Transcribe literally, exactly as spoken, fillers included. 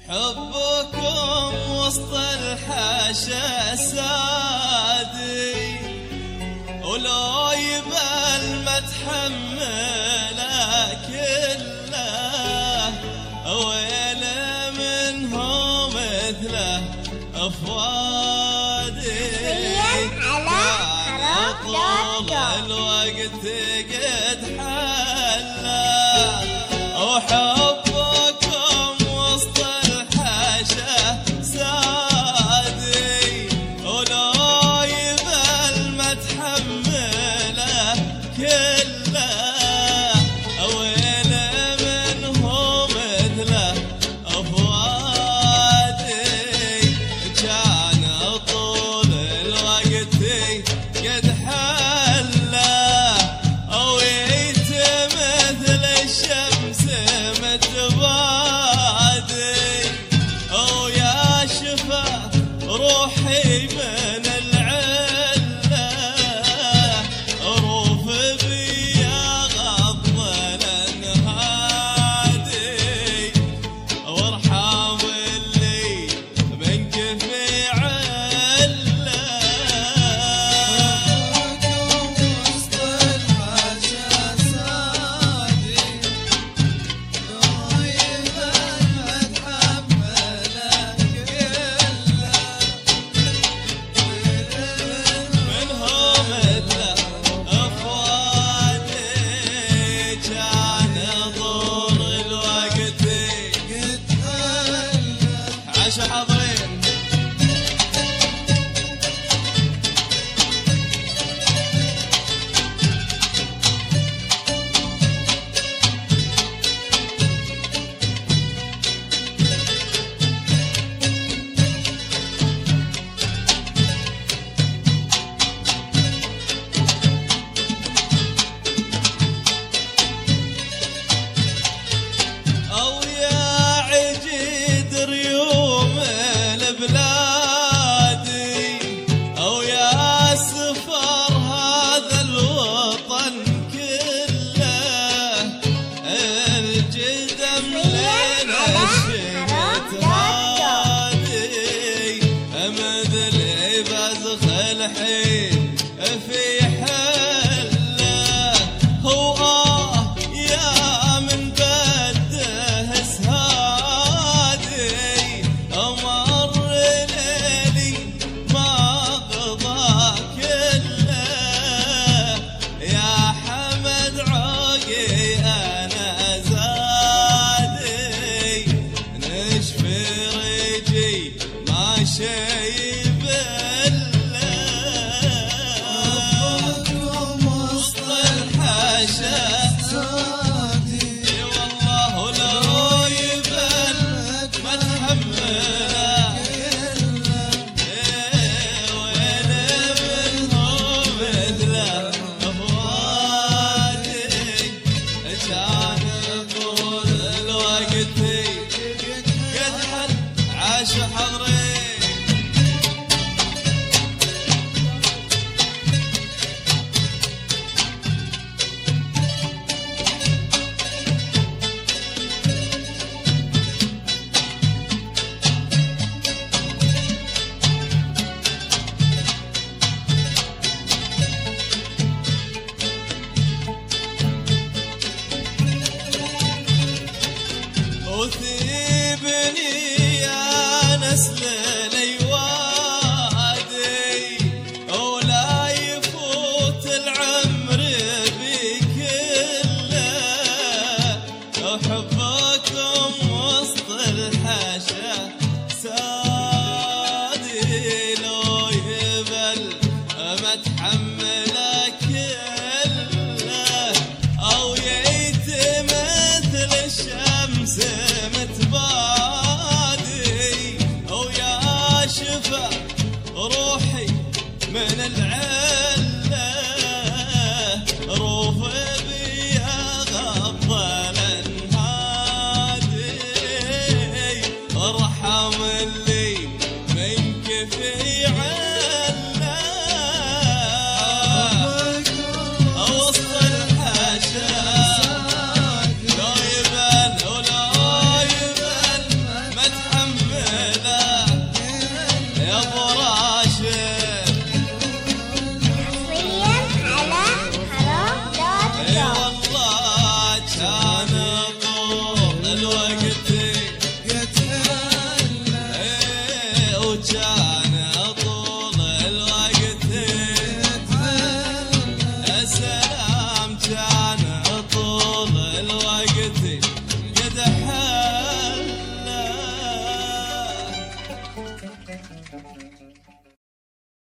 حبكم وسط الحاشا سادي، ولو يبال ما تحمله كله، ويل منه مثله أفوادي. كان طول الوقت قد حله، وحبكم وسط الحاشا سادي، ولو يبال ما تحمله كله، ويل منه مثله أفوادي. كان طول الوقت قد حله، ويت مثل الشمس متبادي، ويا شفا روحي من العله، روف بيا غض الانهادي، وارحم اللي منك في عله. وسط الحاشا سادي، لو يبال ما تحمله كله، منهم مثله أفوادي. كان طول الوقت قد حله. عاشوا حاضرين. أو يا عجيد ريوم البلادي، أو يا سفر هذا الوطن كله، الجدم لنا الشمت هادي، مثل بزخ الحين في حله، هو آه يا من بده سهادي، أمر ليلي ما قضى كله، يا حمد عقي أنا زادي، نشفي رجي ما شي بله. وسط الحاشا سادي، والله لو يبال ما تحمله، ويل منه مثله أفوادي. كان طول الوقت قد حل. عاشوا حضرين. وجاه